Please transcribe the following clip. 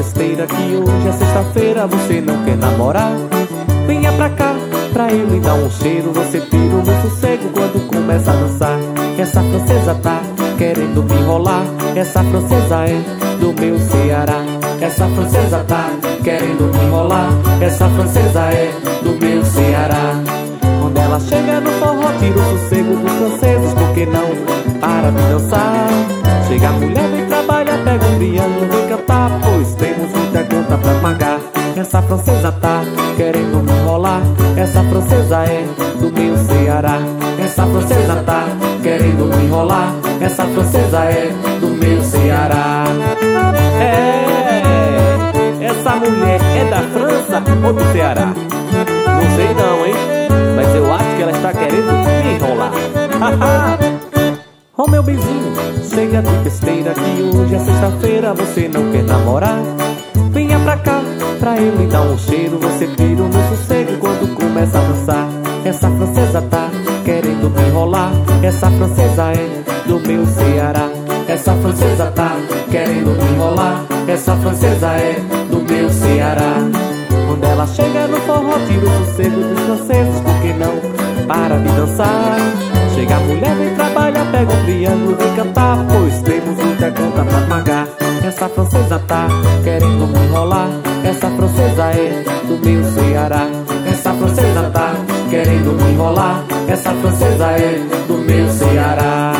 besteira que hoje é sexta-feira, você não quer namorar? Venha pra cá, pra eu lhe dar um cheiro. Você tira o meu sossego quando começa a dançar. Essa francesa tá querendo me enrolar. Essa francesa é do meu Ceará. Essa francesa tá querendo me enrolar. Essa francesa é do meu Ceará. Quando ela chega no forró, tira o sossego dos franceses, porque não para de dançar. Chega a mulher, vem trabalhar, pega um piano, vem cantar, pois temos muita conta pra pagar. Essa francesa tá querendo me enrolar. Essa francesa é do meu Ceará. Essa francesa tá querendo me enrolar. Essa francesa é do meu Ceará. Essa mulher é da França ou do Ceará? Não sei não, hein? Mas eu acho que ela está querendo me enrolar. Oh meu benzinho, chega de besteira que hoje é sexta-feira, você não quer namorar? Venha pra cá, pra eu lhe dar um cheiro. Você tira o meu sossego quando começa a dançar. Essa francesa tá querendo me enrolar. Essa francesa é do meu Ceará. Essa francesa tá querendo me enrolar. Essa francesa é do meu Ceará. Quando ela chega no forró, tira o sossego dos franceses, porque não para de dançar. Chega a mulher, vem trabalhar, pega um piano, vem cantar, pois temos muita conta pra pagar. Essa francesa tá querendo me enrolar. Essa francesa é do meu Ceará. Essa francesa tá querendo me enrolar. Essa francesa é do meu Ceará.